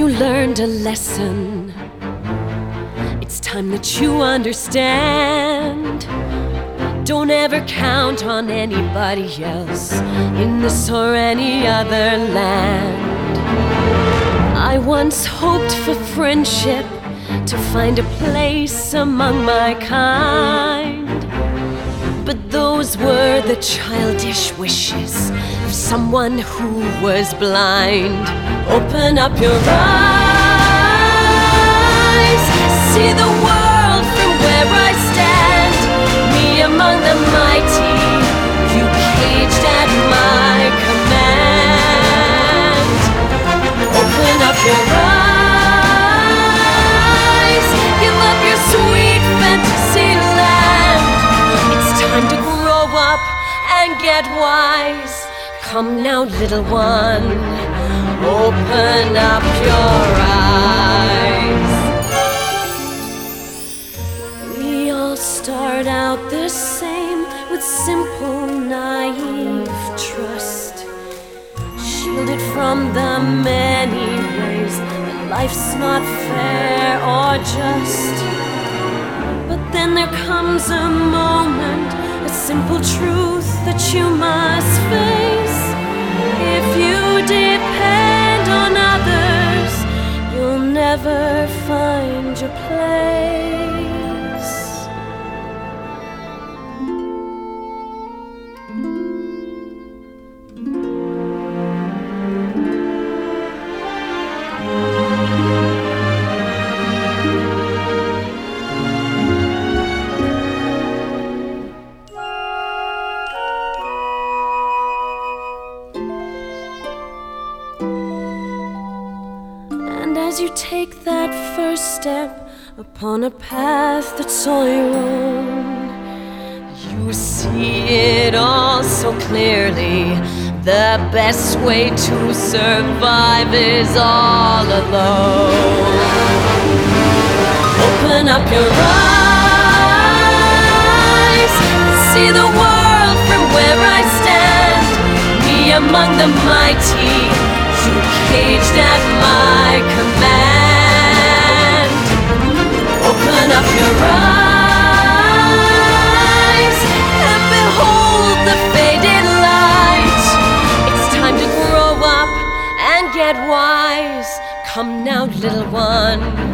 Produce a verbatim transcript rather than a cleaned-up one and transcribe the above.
you learned a lesson, it's time that you understand. Don't ever count on anybody else in this or any other land. I once hoped for friendship, to find a place among my kind, but those were the childish wishes of someone who was blind. Open up your eyes, see the world from where I stand. Me among the mighty, you caged at my command. Open up your eyes, give up your sweet fantasy land. It's time to grow up and get wise. Come now, little one, open up your eyes. We all start out the same, with simple, naive trust, shielded from the many ways that life's not fair or just. But then there comes a moment, a simple truth that you must face. If you depend on others, you'll never find your place. As you take that first step upon a path that's all your own, you see it all so clearly. The best way to survive is all alone. Open up your eyes, see the world from where I stand. Me among the mighty, you caged at my command. Open up your eyes and behold the faded light. It's time to grow up and get wise. Come now, little one,